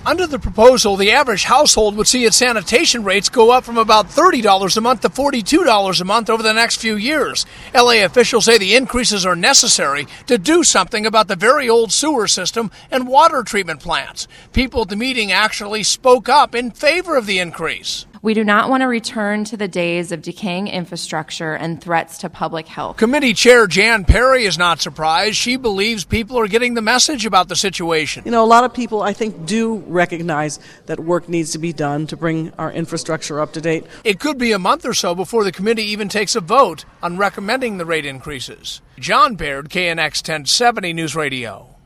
Under the proposal, the average household would see its sanitation rates go up from about $30 a month to $42 a month over the next few years. LA officials say the increases are necessary to do something about the very old sewer system and water treatment plants. People at the meeting actually spoke up in favor of the increase. We do not want to return to the days of decaying infrastructure and threats to public health. Committee Chair Jan Perry is not surprised. She believes people are getting the message about the situation. You know, a lot of people, I think, do recognize that work needs to be done to bring our infrastructure up to date. It could be a month or so before the committee even takes a vote on recommending the rate increases. John Baird, KNX 1070 News Radio.